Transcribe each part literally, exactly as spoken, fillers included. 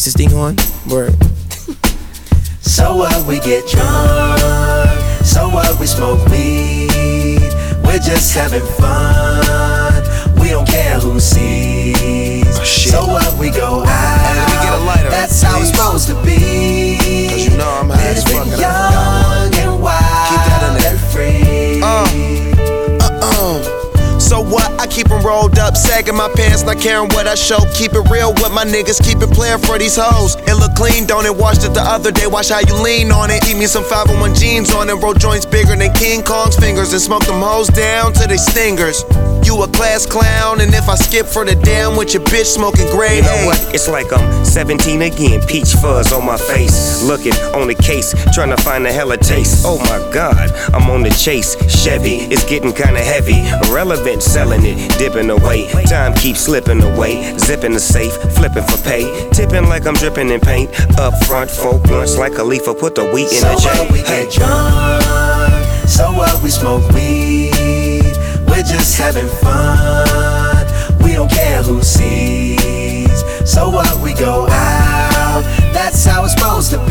Is this thing on? Word. So what, we get drunk. So what, we smoke weed. We're just having fun. We don't care who sees. Oh, shit. So what, we go out. Let me get a lighter, That's how please. it's supposed to be. Cause you know I'm high as fuck. Living young and wild and free. Uh, uh-uh. So what? I keep them rolled up, sagging my pants, not caring what I show. Keep it real with my niggas, keep it playing for these hoes. It look clean, don't it? Washed it the other day, watch how you lean on it. Eat me some five oh one jeans on it, roll joints bigger than King Kong's fingers, and smoke them hoes down to they stingers. You a class clown, and if I skip for the damn with your bitch smoking grade You know A. what? It's like I'm seventeen again, peach fuzz on my face. Looking on the case, trying to find a hella taste. Oh my god, I'm on the chase. Chevy, it's getting kinda heavy. Irrelevant, selling it, dipping away. Time keeps slipping away. Zipping the safe, flipping for pay. Tipping like I'm dripping in paint. Up front, four blunts like a leaf, put the wheat in So the J. what, we Hey. get drunk. So what, we smoke weed. We're just having fun. We don't care who sees. So what, we go out. That's how it's supposed to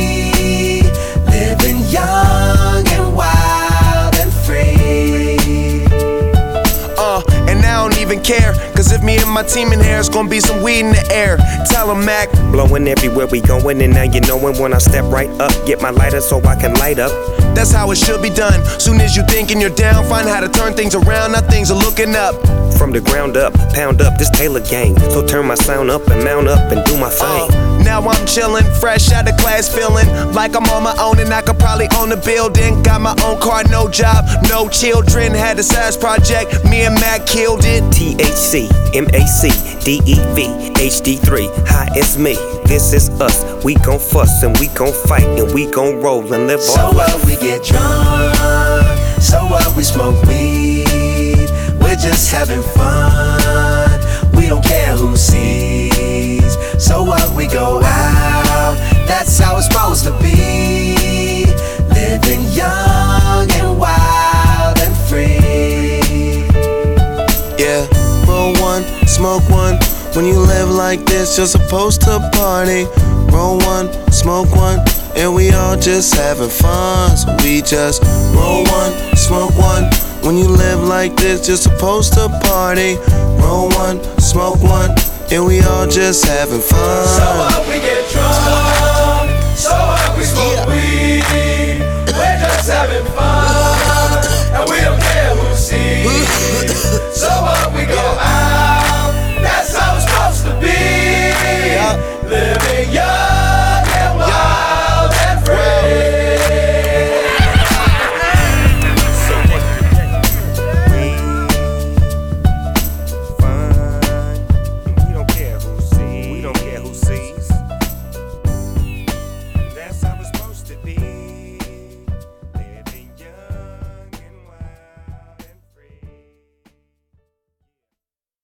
be. Living young and wild and free. Uh, and I don't even care, cause if me and my team in here, it's gonna be some weed in the air. Tell 'em, Mac. Blowing everywhere we going, and now you knowin' when I step right up. Get my lighter so I can light up. That's how it should be done. Soon as you thinking you're down, find how to turn things around. Now things are looking up. From the ground up, pound up this Taylor gang. So turn my sound up and mount up and do my thing. Uh, now I'm chillin', fresh out of class, feeling like I'm on my own and I could probably own a building. Got my own car, no job, no children. Had a size project, me and Mac killed it. T H C, M A C, D E V, H D three. Hi, it's me. This is us. We gon' fuss and we gon' fight and we gon' roll and live So our what, life. we get drunk. So what, we smoke weed. We're just having fun. We don't care who sees. So what, we go out. That's how it's supposed to be. Living young and wild and free. Yeah, roll one, smoke one. When you live like this, you're supposed to party. Roll one, smoke one, and we all just having fun. So we just roll one, smoke one. When you live like this, you're supposed to party. Roll one, smoke one, and we all just having fun. So what, we get drunk. So what, we smoke weed. We're just having fun. And we don't care who sees. So what, we go out.